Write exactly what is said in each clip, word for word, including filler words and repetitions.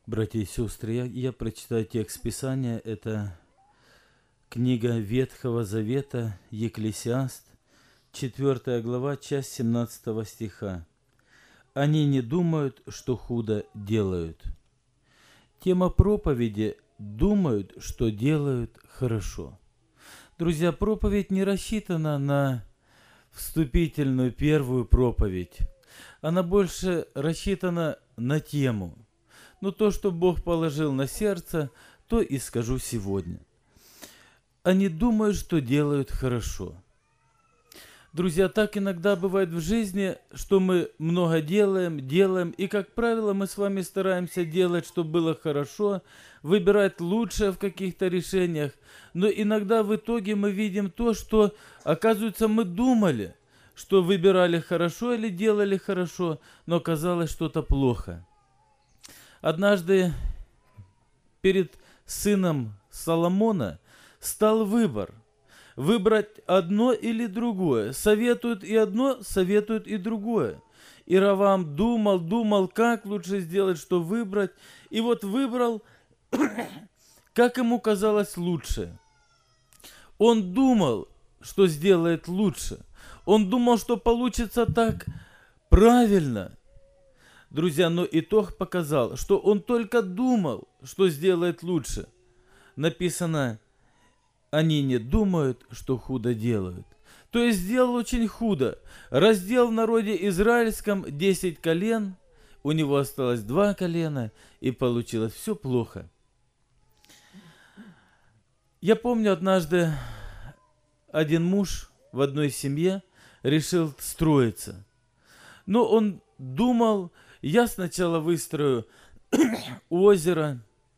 Братья и сестры, я, я прочитаю текст Писания. Это книга Ветхого Завета, Екклесиаст, четвёртая глава, часть семнадцатого стиха. «Они не думают, что худо делают». Тема проповеди «Думают, что делают хорошо». Друзья, проповедь не рассчитана на вступительную первую проповедь. Она больше рассчитана на тему. Но то, что Бог положил на сердце, то и скажу сегодня. Они думают, что делают хорошо. Друзья, так иногда бывает в жизни, что мы много делаем, делаем, и, как правило, мы с вами стараемся делать, чтобы было хорошо, выбирать лучшее в каких-то решениях, но иногда в итоге мы видим то, что, оказывается, мы думали, что выбирали хорошо или делали хорошо, но оказалось что-то плохо. Однажды перед сыном Соломона стал выбор. Выбрать одно или другое. Советуют и одно, советуют и другое. И Ровоам думал, думал, как лучше сделать, что выбрать. И вот выбрал, как ему казалось лучше. Он думал, что сделает лучше. Он думал, что получится так правильно. Друзья, но итог показал, что он только думал, что сделает лучше. Написано, они не думают, что худо делают. То есть сделал очень худо. Раздел в народе израильском десять колен, у него осталось два колена, и получилось все плохо. Я помню, однажды один муж в одной семье решил строиться. Но он думал, я сначала выстрою озеро,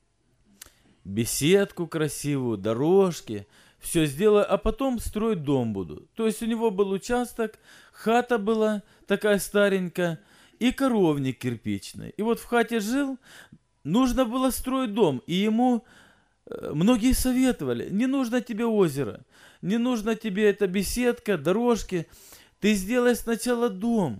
беседку красивую, дорожки, все сделаю, а потом строить дом буду. То есть у него был участок, хата была такая старенькая и коровник кирпичный. И вот в хате жил, нужно было строить дом, и ему многие советовали, не нужно тебе озеро, не нужно тебе эта беседка, дорожки, ты сделай сначала дом,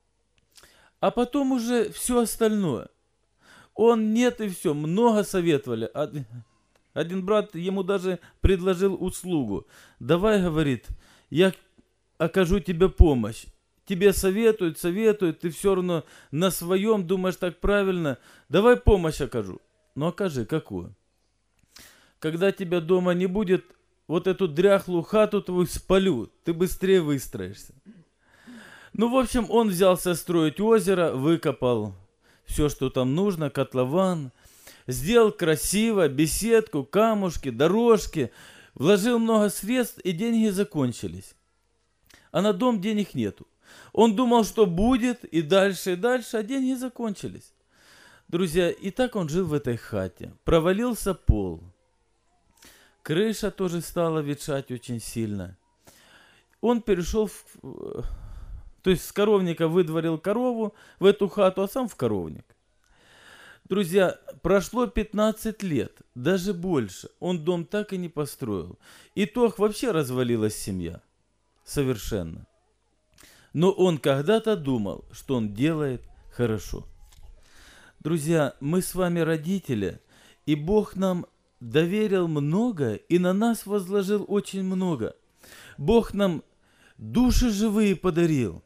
а потом уже все остальное. Он нет и все, много советовали. Один брат ему даже предложил услугу. Давай, говорит, я окажу тебе помощь. Тебе советуют, советуют, ты все равно на своем думаешь так правильно. Давай помощь окажу. Ну окажи, какую? Когда тебя дома не будет, вот эту дряхлую хату твою спалю, ты быстрее выстроишься. Ну, в общем, он взялся строить озеро, выкопал все, что там нужно, котлован, сделал красиво, беседку, камушки, дорожки, вложил много средств, и деньги закончились. А на дом денег нету. Он думал, что будет, и дальше, и дальше, а деньги закончились. Друзья, и так он жил в этой хате. Провалился пол. Крыша тоже стала ветшать очень сильно. Он перешел в... То есть с коровника выдворил корову в эту хату, а сам в коровник. Друзья, прошло пятнадцать лет, даже больше. Он дом так и не построил. Итог, вообще развалилась семья. Совершенно. Но он когда-то думал, что он делает хорошо. Друзья, мы с вами родители, и Бог нам доверил много, и на нас возложил очень много. Бог нам души живые подарил.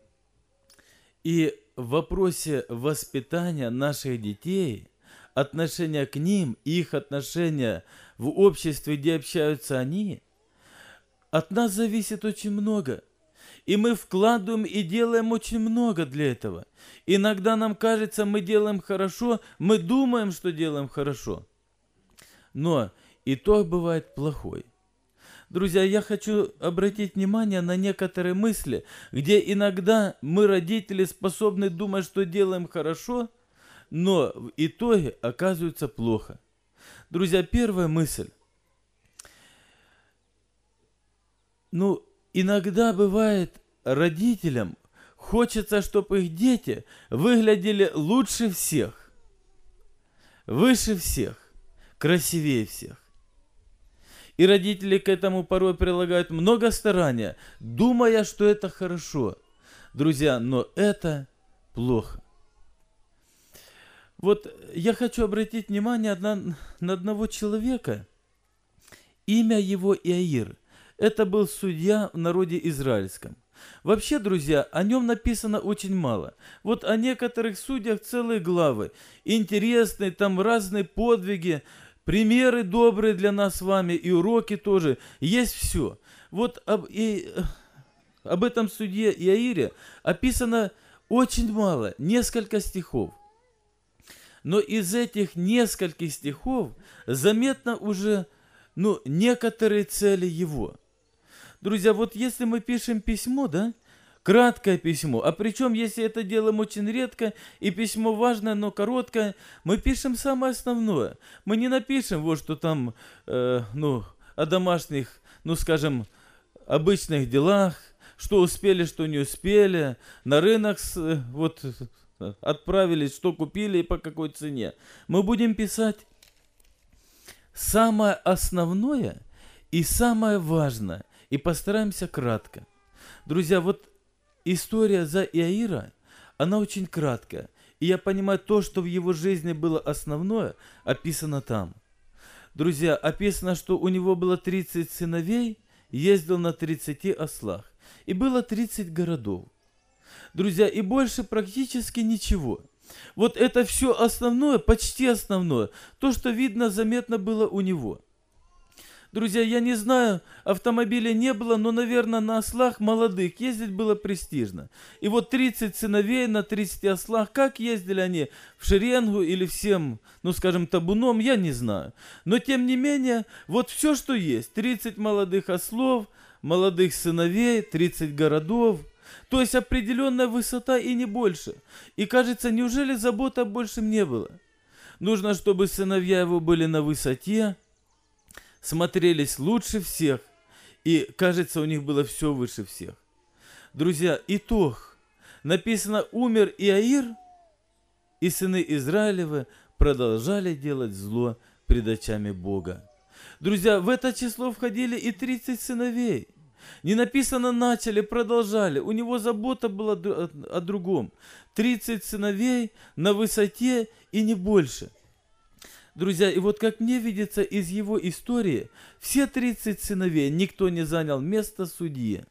И в вопросе воспитания наших детей, отношения к ним, их отношения в обществе, где общаются они, от нас зависит очень много. И мы вкладываем и делаем очень много для этого. Иногда нам кажется, мы делаем хорошо, мы думаем, что делаем хорошо. Но итог бывает плохой. Друзья, я хочу обратить внимание на некоторые мысли, где иногда мы, родители, способны думать, что делаем хорошо, но в итоге оказывается плохо. Друзья, первая мысль. Ну, иногда бывает родителям хочется, чтобы их дети выглядели лучше всех, выше всех, красивее всех. И родители к этому порой прилагают много старания, думая, что это хорошо. Друзья, но это плохо. Вот я хочу обратить внимание на, на одного человека. Имя его Иаир. Это был судья в народе израильском. Вообще, друзья, о нем написано очень мало. Вот о некоторых судьях целые главы. Интересные, там разные подвиги, примеры добрые для нас с вами, и уроки тоже. Есть все. Вот об, и, об этом судье Иаире описано очень мало, несколько стихов. Но из этих нескольких стихов заметно уже ну, некоторые цели его. Друзья, вот если мы пишем письмо, да, краткое письмо, а причем, если это делаем очень редко, и письмо важное, но короткое, мы пишем самое основное. Мы не напишем вот что там, э, ну, о домашних, ну, скажем, обычных делах, что успели, что не успели, на рынок с, вот отправились, что купили и по какой цене. Мы будем писать самое основное и самое важное, и постараемся кратко. Друзья, вот история за Иаира, она очень краткая. И я понимаю, то, что в его жизни было основное, описано там. Друзья, описано, что у него было тридцать сыновей, ездил на тридцати ослах. И было тридцать городов. Друзья, и больше практически ничего. Вот это все основное, почти основное, то, что видно, заметно было у него. Друзья, я не знаю, автомобилей не было, но, наверное, на ослах молодых ездить было престижно. И вот тридцать сыновей на тридцати ослах, как ездили они в шеренгу или всем, ну, скажем, табуном, я не знаю. Но, тем не менее, вот все, что есть, тридцать молодых ослов, молодых сыновей, тридцать городов, то есть определенная высота и не больше. И кажется, неужели заботы о большем не было? Нужно, чтобы сыновья его были на высоте, смотрелись лучше всех, и, кажется, у них было все выше всех. Друзья, итог. Написано, умер Иаир, и сыны Израилевы продолжали делать зло пред очами Бога. Друзья, в это число входили и тридцать сыновей. Не написано начали, продолжали. У него забота была о другом. тридцать сыновей на высоте и не больше. Друзья, и вот как мне видится из его истории, все тридцать сыновей, никто не занял место судьи.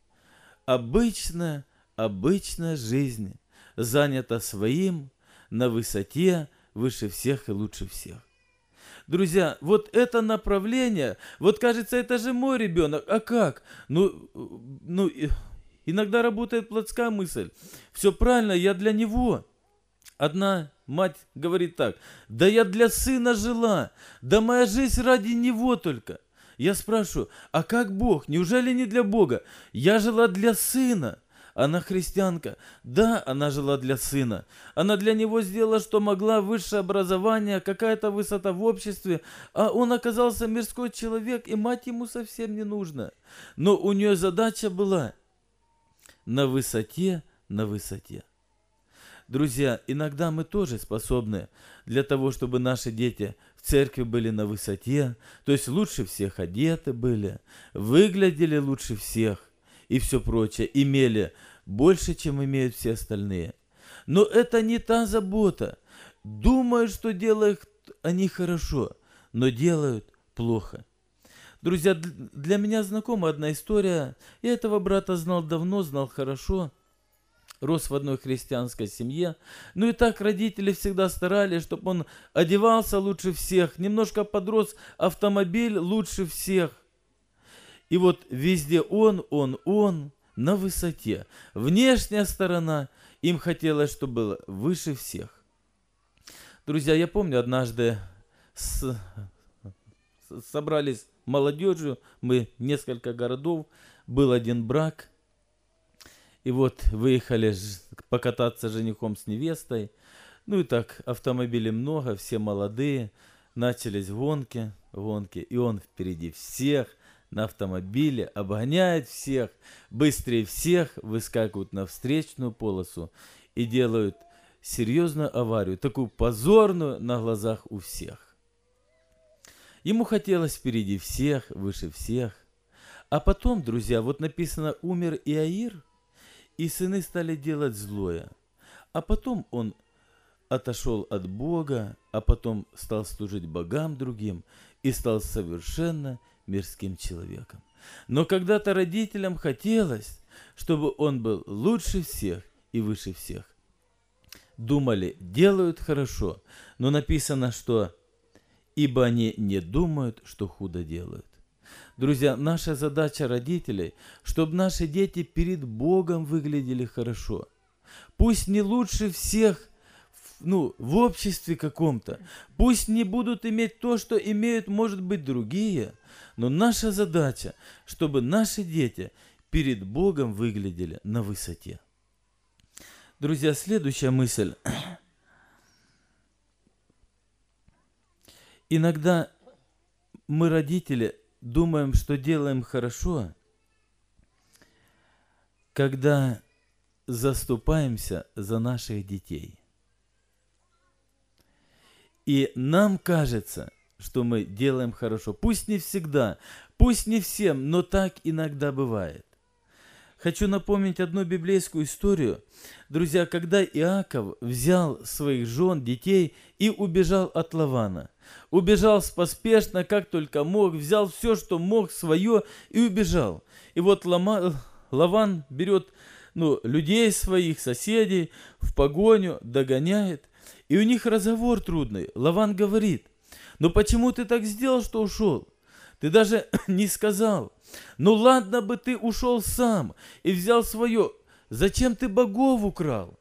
Обычная, обычная жизнь занята своим на высоте выше всех и лучше всех. Друзья, вот это направление, вот кажется, это же мой ребенок, а как? Ну, ну иногда работает плотская мысль. Все правильно, я для него. Одна мать говорит так: да я для сына жила, да моя жизнь ради него только. Я спрашиваю, а как Бог? Неужели не для Бога? Я жила для сына. Она христианка. Да, она жила для сына. Она для него сделала, что могла, высшее образование, какая-то высота в обществе. А он оказался мирской человек, и мать ему совсем не нужна. Но у нее задача была на высоте, на высоте. Друзья, иногда мы тоже способны для того, чтобы наши дети в церкви были на высоте, то есть лучше всех одеты были, выглядели лучше всех и все прочее, имели больше, чем имеют все остальные. Но это не та забота. Думают, что делают они хорошо, но делают плохо. Друзья, для меня знакома одна история. Я этого брата знал давно, знал хорошо. Рос в одной христианской семье. Ну и так родители всегда старались, чтобы он одевался лучше всех. Немножко подрос, автомобиль лучше всех. И вот везде он, он, он на высоте. Внешняя сторона им хотелось, чтобы было выше всех. Друзья, я помню, однажды с... собрались молодежью, мы несколько городов, был один брак. И вот выехали покататься женихом с невестой. Ну и так, автомобилей много, все молодые. Начались гонки, гонки. И он впереди всех на автомобиле, обгоняет всех, быстрее всех, выскакивают на встречную полосу и делают серьезную аварию, такую позорную на глазах у всех. Ему хотелось впереди всех, выше всех. А потом, друзья, вот написано, умер Иаир, и сыны стали делать злое. А потом он отошел от Бога, а потом стал служить богам другим и стал совершенно мирским человеком. Но когда-то родителям хотелось, чтобы он был лучше всех и выше всех. Думали, делают хорошо, но написано, что «ибо они не думают, что худо делают». Друзья, наша задача родителей, чтобы наши дети перед Богом выглядели хорошо. Пусть не лучше всех, ну, в обществе каком-то. Пусть не будут иметь то, что имеют, может быть, другие. Но наша задача, чтобы наши дети перед Богом выглядели на высоте. Друзья, следующая мысль. Иногда мы, родители, думаем, что делаем хорошо, когда заступаемся за наших детей. И нам кажется, что мы делаем хорошо. Пусть не всегда, пусть не всем, но так иногда бывает. Хочу напомнить одну библейскую историю. Друзья, когда Иаков взял своих жен, детей и убежал от Лавана. Убежал поспешно, как только мог, взял все, что мог, свое, и убежал. И вот Лама, Лаван берет ну, людей своих, соседей, в погоню, догоняет. И у них разговор трудный. Лаван говорит: ну почему ты так сделал, что ушел? Ты даже не сказал. Ну ладно бы ты ушел сам и взял свое. Зачем ты богов украл?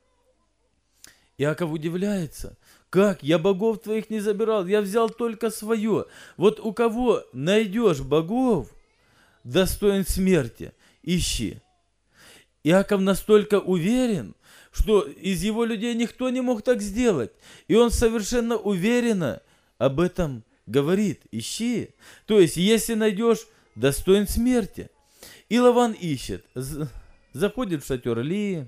Иаков удивляется. Как? Я богов твоих не забирал, я взял только свое. Вот у кого найдешь богов, достоин смерти, ищи. Иаков настолько уверен, что из его людей никто не мог так сделать. И он совершенно уверенно об этом говорит. Ищи. То есть, если найдешь, достоин смерти. И Лаван ищет. Заходит в шатер Лии,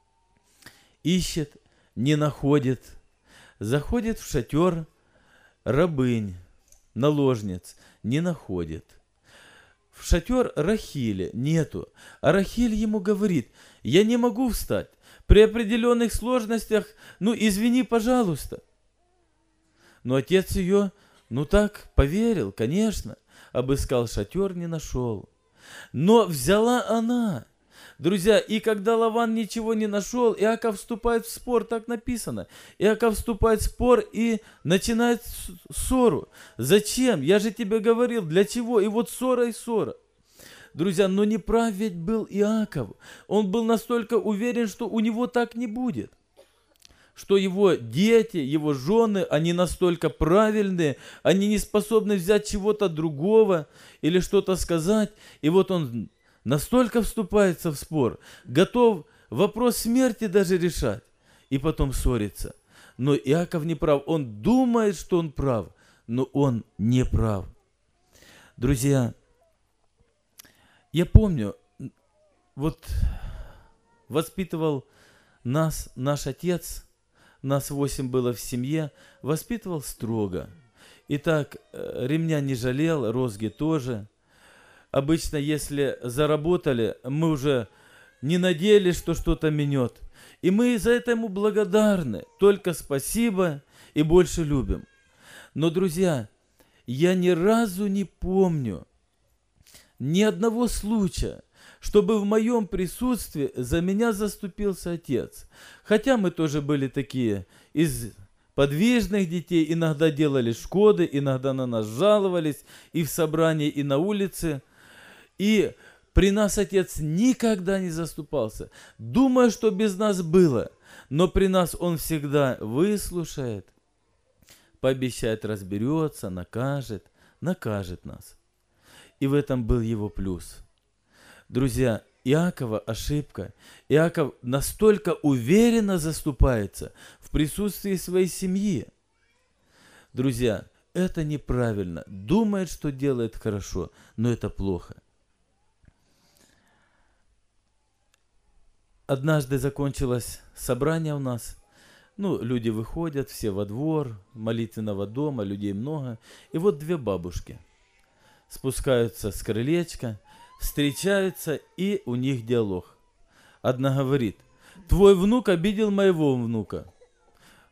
ищет, не находит. Заходит в шатер рабынь, наложниц, не находит. В шатер Рахиля нету. А Рахиль ему говорит: я не могу встать. При определенных сложностях, ну извини, пожалуйста. Но отец ее, ну так, поверил, конечно. Обыскал шатер, не нашел. Но взяла она. Друзья, и когда Лаван ничего не нашел, Иаков вступает в спор, так написано. Иаков вступает в спор и начинает ссору. Зачем? Я же тебе говорил, для чего? И вот ссора и ссора. Друзья, но не прав ведь был Иаков. Он был настолько уверен, что у него так не будет. Что его дети, его жены, они настолько правильные, они не способны взять чего-то другого или что-то сказать. И вот он настолько вступается в спор, готов вопрос смерти даже решать, и потом ссориться. Но Иаков не прав. Он думает, что он прав, но он не прав. Друзья, я помню, вот воспитывал нас наш отец, нас восемь было в семье, воспитывал строго. Итак, ремня не жалел, розги тоже. Обычно, если заработали, мы уже не надеялись, что что-то минет. И мы за это ему благодарны. Только спасибо и больше любим. Но, друзья, я ни разу не помню ни одного случая, чтобы в моем присутствии за меня заступился отец. Хотя мы тоже были такие из подвижных детей, иногда делали шкоды, иногда на нас жаловались и в собрании, и на улице. И при нас отец никогда не заступался. Думаю, что без нас было, но при нас он всегда выслушает, пообещает, разберется, накажет, накажет нас. И в этом был его плюс. Друзья, Иакова ошибка. Иаков настолько уверенно заступается в присутствии своей семьи. Друзья, это неправильно. Думает, что делает хорошо, но это плохо. Однажды закончилось собрание у нас. Ну, люди выходят, все во двор, молитвенного дома, людей много. И вот две бабушки спускаются с крылечка, встречаются, и у них диалог. Одна говорит: твой внук обидел моего внука.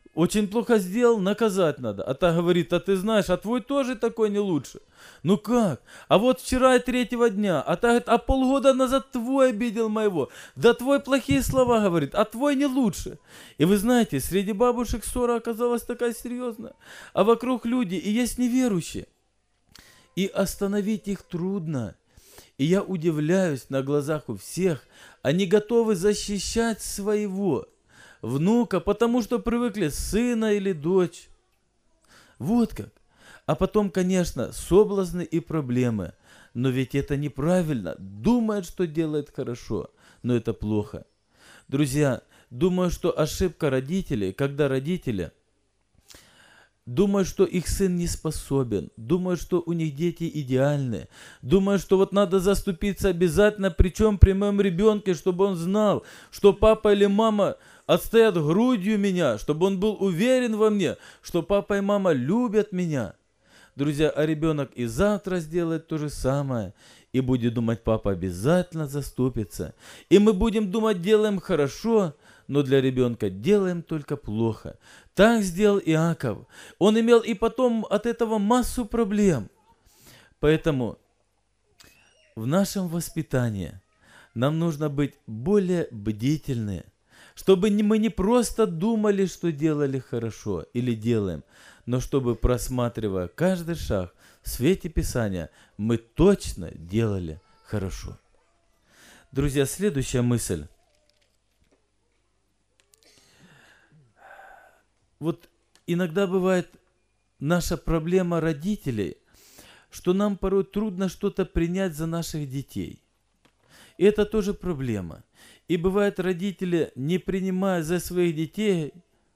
очень плохо сделал, наказать надо. А та говорит, а ты знаешь, а твой тоже такой не лучше. Ну как? А вот вчера и третьего дня, а та говорит, а полгода назад твой обидел моего. Да твой плохие слова говорит, а твой не лучше. И вы знаете, среди бабушек ссора оказалась такая серьезная. А вокруг люди, и есть неверующие. И остановить их трудно. И я удивляюсь на глазах у всех, они готовы защищать своего внука, потому что привыкли сына или дочь. Вот как. А потом, конечно, соблазны и проблемы. Но ведь это неправильно. Думает, что делает хорошо, но это плохо. Друзья, думаю, что ошибка родителей, когда родители думают, что их сын не способен, думают, что у них дети идеальны, думают, что вот надо заступиться обязательно, причем при моем ребенке, чтобы он знал, что папа или мама отстоят грудью меня, чтобы он был уверен во мне, что папа и мама любят меня. Друзья, а ребенок и завтра сделает то же самое, и будет думать, папа обязательно заступится. И мы будем думать, делаем хорошо, но для ребенка делаем только плохо. Так сделал Иаков. Он имел и потом от этого массу проблем. Поэтому в нашем воспитании нам нужно быть более бдительны, чтобы мы не просто думали, что делали хорошо или делаем, но чтобы, просматривая каждый шаг в свете Писания, мы точно делали хорошо. Друзья, следующая мысль. Вот иногда бывает наша проблема родителей, что нам порой трудно что-то принять за наших детей. И это тоже проблема. И бывает, родители, не принимая за своих детей,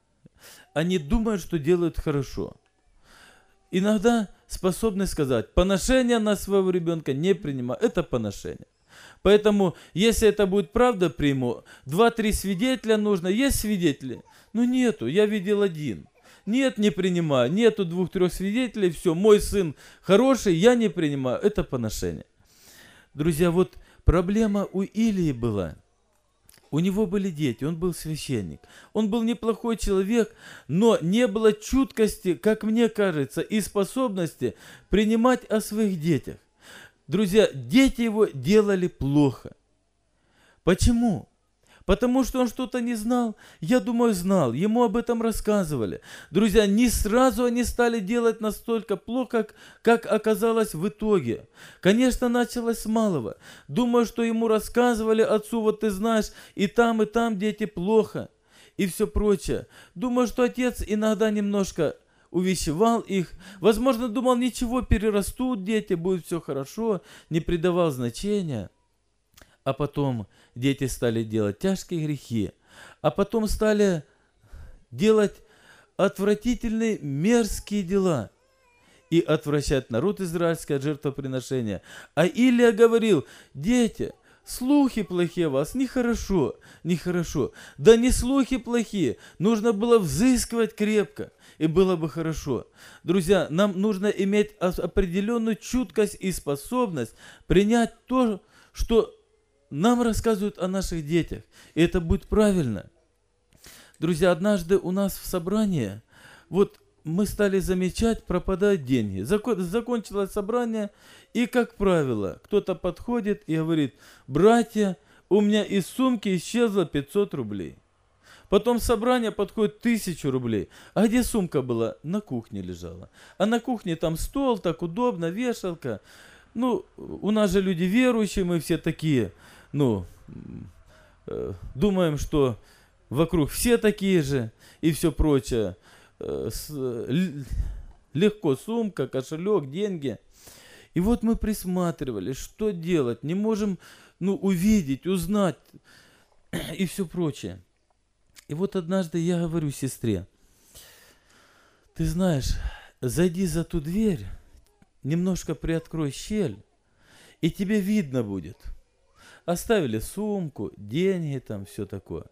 они думают, что делают хорошо. Иногда способны сказать, поношение на своего ребенка не принимаю, это поношение. Поэтому, если это будет правда, приму. Два-три свидетеля нужно. Есть свидетели? Ну нету, я видел один. Нет, не принимаю. Нету двух-трех свидетелей, все, мой сын хороший, я не принимаю. Это поношение. Друзья, вот проблема у Илии была. У него были дети, он был священник. Он был неплохой человек, но не было чуткости, как мне кажется, и способности принимать о своих детях. Друзья, дети его делали плохо. Почему? Потому что он что-то не знал? Я думаю, знал. Ему об этом рассказывали. Друзья, не сразу они стали делать настолько плохо, как оказалось в итоге. Конечно, началось с малого. Думаю, что ему рассказывали отцу, вот ты знаешь, и там, и там дети плохо, и все прочее. Думаю, что отец иногда немножко увещевал их. Возможно, думал, ничего, перерастут дети, будет все хорошо, не придавал значения. А потом дети стали делать тяжкие грехи, а потом стали делать отвратительные, мерзкие дела и отвращать народ израильский от жертвоприношения. А Илия говорил, дети, слухи плохие у вас, нехорошо, нехорошо. Да не слухи плохие, нужно было взыскивать крепко, и было бы хорошо. Друзья, нам нужно иметь определенную чуткость и способность принять то, что нам рассказывают о наших детях. И это будет правильно. Друзья, однажды у нас в собрании, вот мы стали замечать, пропадают деньги. Закон, закончилось собрание, и, как правило, кто-то подходит и говорит, братья, у меня из сумки исчезло пятьсот рублей. Потом собрание подходит тысячу рублей. А где сумка была? На кухне лежала. А на кухне там стол, так удобно, вешалка. Ну, у нас же люди верующие, мы все такие, ну, э, думаем, что вокруг все такие же и все прочее. Э, с, л, легко сумка, кошелек, деньги. И вот мы присматривали, что делать, не можем, ну, увидеть, узнать и все прочее. И вот однажды я говорю сестре, ты знаешь, зайди за ту дверь, немножко приоткрой щель, и тебе видно будет. Оставили сумку, деньги там, все такое.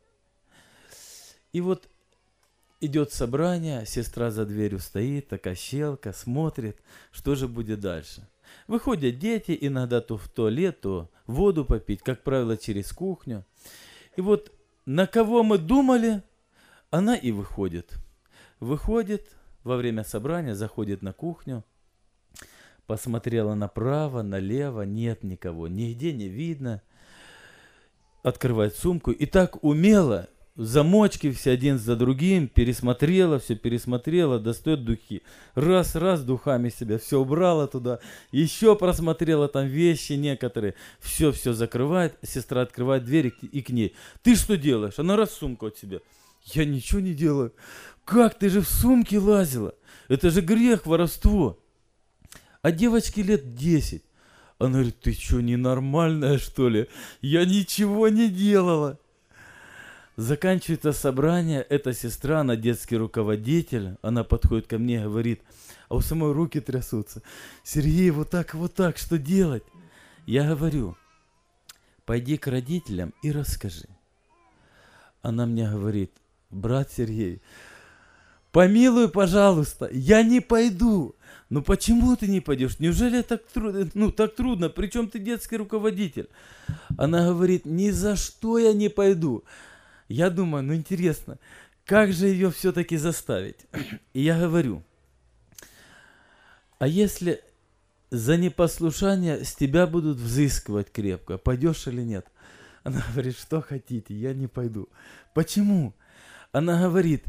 И вот идет собрание, сестра за дверью стоит, такая щелка, смотрит, что же будет дальше. Выходят дети, иногда то в туалет, то воду попить, как правило, через кухню. И вот на кого мы думали, она и выходит. выходит во время собрания, заходит на кухню, посмотрела направо, налево, нет никого, нигде не видно. Открывает сумку и так умело, замочки все один за другим, пересмотрела, все пересмотрела, достает духи. Раз, раз, духами себя все убрала туда, еще просмотрела там вещи некоторые, все, все закрывает, сестра открывает дверь и к ней. Ты что делаешь? Она раз сумку от себя. Я ничего не делаю. Как, ты же в сумке лазила? Это же грех, воровство. А девочке лет десять. Она говорит, ты что, ненормальная, что ли? Я ничего не делала. Заканчивается собрание, эта сестра, она детский руководитель, она подходит ко мне и говорит, а у самой руки трясутся. Сергей, вот так, вот так, что делать? Я говорю, пойди к родителям и расскажи. Она мне говорит, брат Сергей, помилуй, пожалуйста, я не пойду. Ну почему ты не пойдешь? Неужели так трудно? Ну так трудно, причем ты детский руководитель. Она говорит, ни за что я не пойду. Я думаю, ну интересно, как же ее все-таки заставить? И я говорю, а если за непослушание с тебя будут взыскивать крепко, пойдешь или нет? Она говорит, что хотите, я не пойду. Почему? Она говорит,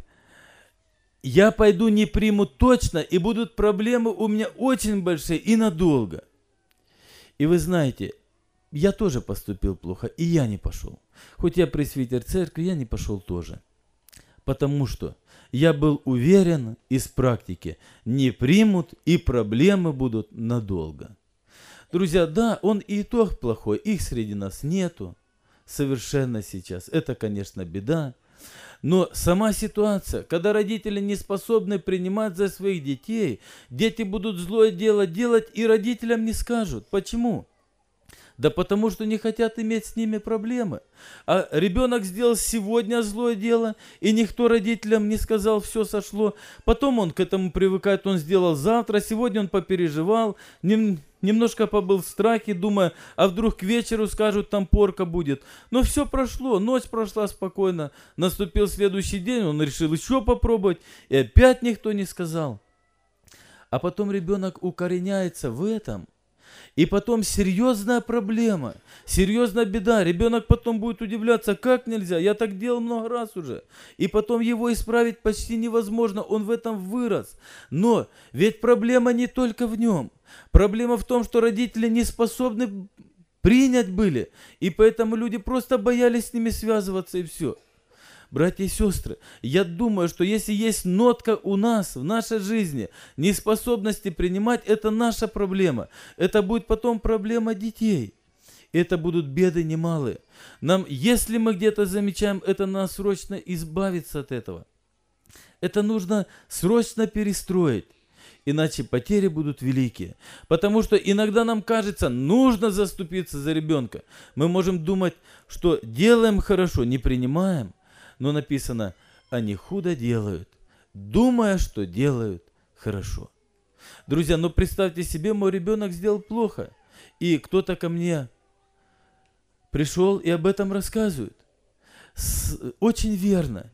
я пойду не приму точно, и будут проблемы у меня очень большие и надолго. И вы знаете, я тоже поступил плохо, и я не пошел. Хоть я пресвитер церкви, я не пошел тоже. Потому что я был уверен из практики, не примут, и проблемы будут надолго. Друзья, да, он и итог плохой, их среди нас нету, совершенно сейчас. Это, конечно, беда. Но сама ситуация, когда родители не способны принимать за своих детей, дети будут злое дело делать и родителям не скажут. Почему? Да потому что не хотят иметь с ними проблемы. А ребенок сделал сегодня злое дело, и никто родителям не сказал, все сошло. Потом он к этому привыкает, он сделал завтра, сегодня он попереживал, нем, немножко побыл в страхе, думая, а вдруг к вечеру скажут, там порка будет. Но все прошло, ночь прошла спокойно, наступил следующий день, он решил еще попробовать, и опять никто не сказал. А потом ребенок укореняется в этом. И потом серьезная проблема, серьезная беда. Ребенок потом будет удивляться, как нельзя, я так делал много раз уже. И потом его исправить почти невозможно, он в этом вырос. Но ведь проблема не только в нем. Проблема в том, что родители не способны принять были. И поэтому люди просто боялись с ними связываться и все. Братья и сестры, я думаю, что если есть нотка у нас в нашей жизни неспособности принимать, это наша проблема. Это будет потом проблема детей. Это будут беды немалые. Нам, если мы где-то замечаем, это надо срочно избавиться от этого. Это нужно срочно перестроить. Иначе потери будут великие. Потому что иногда нам кажется, нужно заступиться за ребенка. Мы можем думать, что делаем хорошо, не принимаем. Но написано, они худо делают, думая, что делают хорошо. Друзья, ну представьте себе, мой ребенок сделал плохо, и кто-то ко мне пришел и об этом рассказывает. С, очень верно.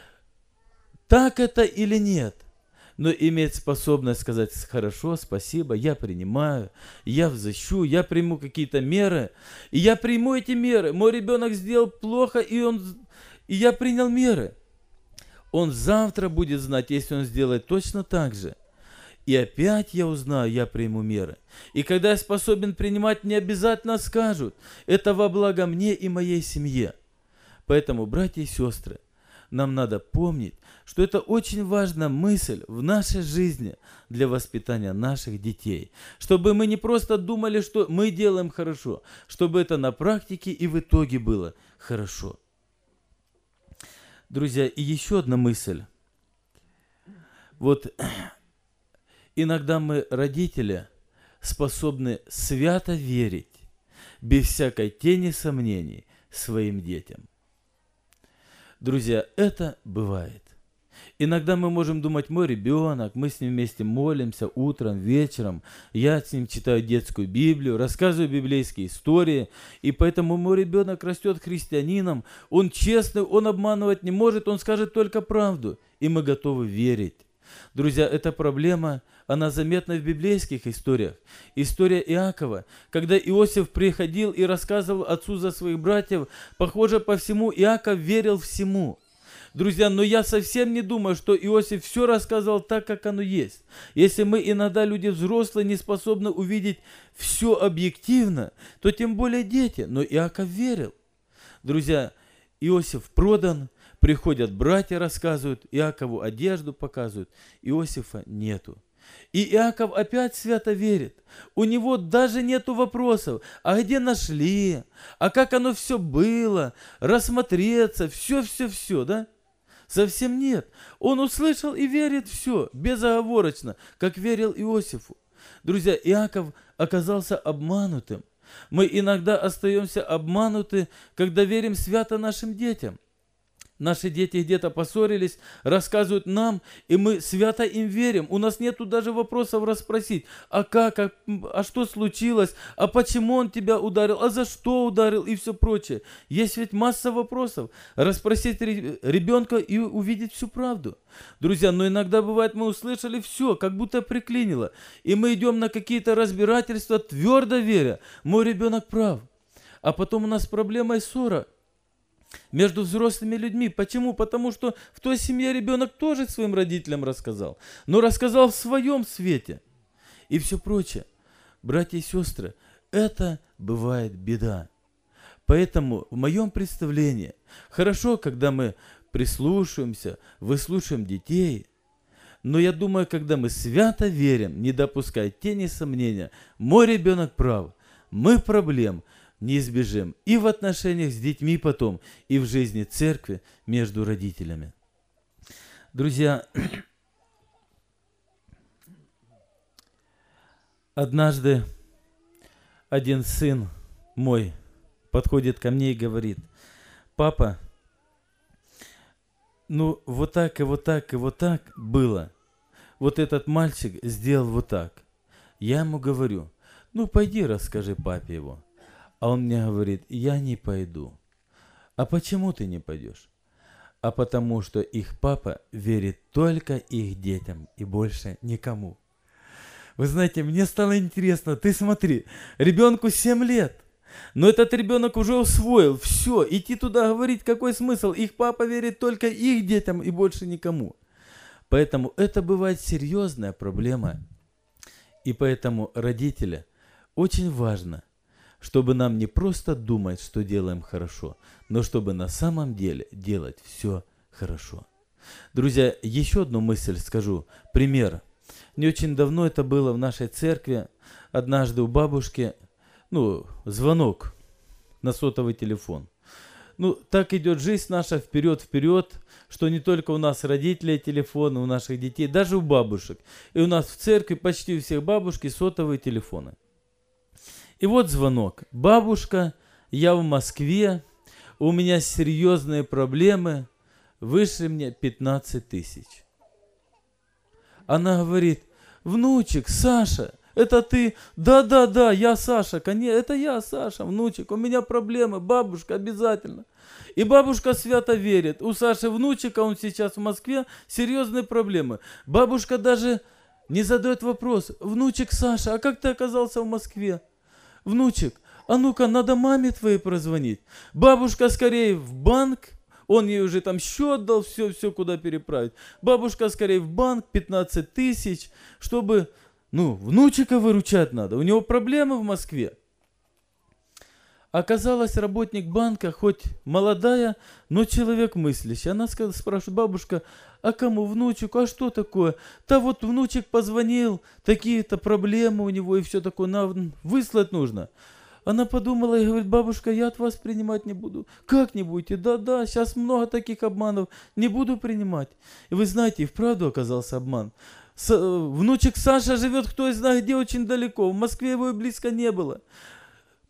Так это или нет? Но иметь способность сказать, хорошо, спасибо, я принимаю, я взыщу, я приму какие-то меры, и я приму эти меры. Мой ребенок сделал плохо, и он... И я принял меры. Он завтра будет знать, если он сделает точно так же. И опять я узнаю, я приму меры. И когда я способен принимать, мне обязательно скажут. Это во благо мне и моей семье. Поэтому, братья и сестры, нам надо помнить, что это очень важная мысль в нашей жизни для воспитания наших детей. Чтобы мы не просто думали, что мы делаем хорошо, чтобы это на практике и в итоге было хорошо. Друзья, и еще одна мысль. Вот иногда мы, родители, способны свято верить, без всякой тени сомнений, своим детям. Друзья, это бывает. Иногда мы можем думать, мой ребенок, мы с ним вместе молимся утром, вечером, я с ним читаю детскую Библию, рассказываю библейские истории, и поэтому мой ребенок растет христианином, он честный, он обманывать не может, он скажет только правду, и мы готовы верить. Друзья, эта проблема, она заметна в библейских историях. История Иакова, когда Иосиф приходил и рассказывал отцу за своих братьев, похоже по всему, Иаков верил всему. Друзья, но я совсем не думаю, что Иосиф все рассказывал так, как оно есть. Если мы иногда, люди взрослые, не способны увидеть все объективно, то тем более дети. Но Иаков верил. Друзья, Иосиф продан, приходят братья, рассказывают, Иакову одежду показывают, Иосифа нету. И Иаков опять свято верит. У него даже нету вопросов, а где нашли, а как оно все было, рассмотреться, все-все-все, да? Совсем нет. Он услышал и верит все, безоговорочно, как верил Иосифу. Друзья, Иаков оказался обманутым. Мы иногда остаемся обмануты, когда верим свято нашим детям. Наши дети где-то поссорились, рассказывают нам, и мы свято им верим. У нас нету даже вопросов расспросить, а как, а, а что случилось, а почему он тебя ударил, а за что ударил и все прочее. Есть ведь масса вопросов. Расспросить ребенка и увидеть всю правду. Друзья, но иногда бывает, мы услышали все, как будто приклинило, и мы идем на какие-то разбирательства, твердо веря, мой ребенок прав. А потом у нас проблема и ссора между взрослыми людьми. Почему? Потому что в той семье ребенок тоже своим родителям рассказал, но рассказал в своем свете и все прочее. Братья и сестры, это бывает беда. Поэтому в моем представлении хорошо, когда мы прислушиваемся, выслушаем детей, но я думаю, когда мы свято верим, не допуская тени сомнения, мой ребенок прав, мы проблем не избежим и в отношениях с детьми потом, и в жизни церкви между родителями. Друзья, однажды один сын мой подходит ко мне и говорит: папа, ну вот так и вот так и вот так было. Вот этот мальчик сделал вот так. Я ему говорю: ну пойди расскажи папе его. А он мне говорит: я не пойду. А почему ты не пойдешь? А потому что их папа верит только их детям и больше никому. Вы знаете, мне стало интересно, ты смотри, ребенку семь лет, но этот ребенок уже усвоил все, идти туда говорить, какой смысл? Их папа верит только их детям и больше никому. Поэтому это бывает серьезная проблема. И поэтому, родители, очень важно, чтобы нам не просто думать, что делаем хорошо, но чтобы на самом деле делать все хорошо. Друзья, еще одну мысль скажу, пример. Не очень давно это было в нашей церкви. Однажды у бабушки, ну, звонок на сотовый телефон. Ну, так идет жизнь наша вперед-вперед, что не только у нас родителей телефоны, у наших детей, даже у бабушек. И у нас в церкви почти у всех бабушки сотовые телефоны. И вот звонок. Бабушка, я в Москве, у меня серьезные проблемы, вышли мне пятнадцать тысяч. Она говорит: внучек, Саша, это ты? Да-да-да, я Саша, конечно, это я, Саша, внучек, у меня проблемы, бабушка, обязательно. И бабушка свято верит. У Саши внучика, он сейчас в Москве, серьезные проблемы. Бабушка даже не задает вопрос: внучек Саша, а как ты оказался в Москве? Внучек, а ну-ка, надо маме твоей прозвонить. Бабушка скорее в банк, он ей уже там счет дал, все-все куда переправить. Бабушка скорее в банк, пятнадцать тысяч, чтобы, ну, внучика выручать надо, у него проблемы в Москве. Оказалось, работник банка, хоть молодая, но человек мыслящий. Она спрашивает: бабушка, а кому внучек, а что такое? Да вот внучек позвонил, такие-то проблемы у него и все такое, на, выслать нужно. Она подумала и говорит: бабушка, я от вас принимать не буду. Как не будете? Да-да, сейчас много таких обманов, не буду принимать. И вы знаете, и вправду оказался обман. С, внучек Саша живет, кто знает где, очень далеко. В Москве его и близко не было.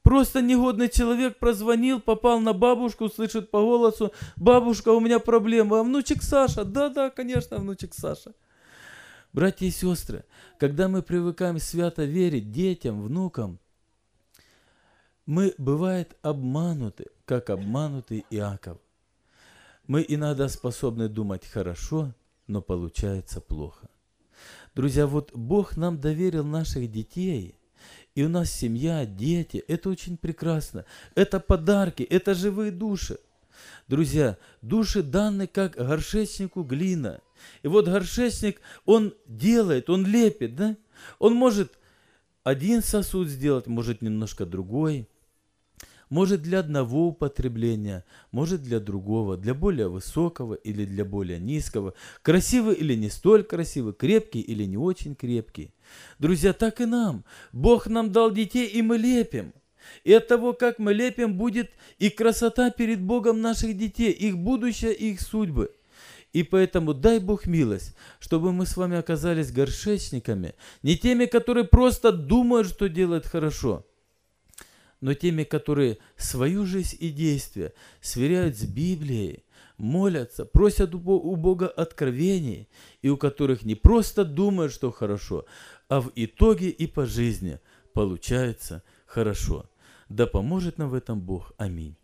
Просто негодный человек прозвонил, попал на бабушку, слышит по голосу: бабушка, у меня проблема, а внучек Саша? Да-да, конечно, внучек Саша. Братья и сестры, когда мы привыкаем свято верить детям, внукам, мы, бывает, обмануты, как обманутый Иаков. Мы иногда способны думать хорошо, но получается плохо. Друзья, вот Бог нам доверил наших детей, и у нас семья, дети, это очень прекрасно. Это подарки, это живые души. Друзья, души даны как горшечнику глина. И вот горшечник, он делает, он лепит, да? Он может один сосуд сделать, может немножко другой. Может для одного употребления, может для другого, для более высокого или для более низкого, красивый или не столь красивый, крепкий или не очень крепкий. Друзья, так и нам. Бог нам дал детей, и мы лепим. И от того, как мы лепим, будет и красота перед Богом наших детей, их будущее и их судьбы. И поэтому дай Бог милость, чтобы мы с вами оказались горшечниками, не теми, которые просто думают, что делают хорошо, но теми, которые свою жизнь и действия сверяют с Библией, молятся, просят у Бога откровений, и у которых не просто думают, что хорошо, а в итоге и по жизни получается хорошо. Да поможет нам в этом Бог. Аминь.